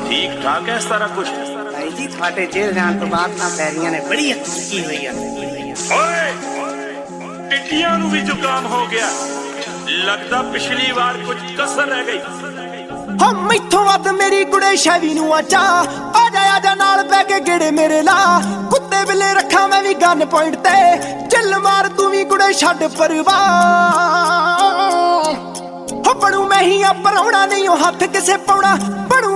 ठीक ठाक है सारा कुछ? भाई जी थोड़े जेल जान तो बाद ना पैरियां ने बड़ी अच्छी की हुई है। ओए टिड्डियां नू भी जुकाम हो गया, लगदा पिछली बार कुछ कसर रह गई। हम मैथों वध मेरी कुड़े शैवी नू आचा आ जा नाल पै के गेड़े मेरे ला कुत्ते बिल्ले रखा मैं भी गन पॉइंट ते चिल मार तू भी कुड़े छड्ड परवाह हो बनू मैं ही आ पराउणा नहीं हो हथ किसे पाउणा बनू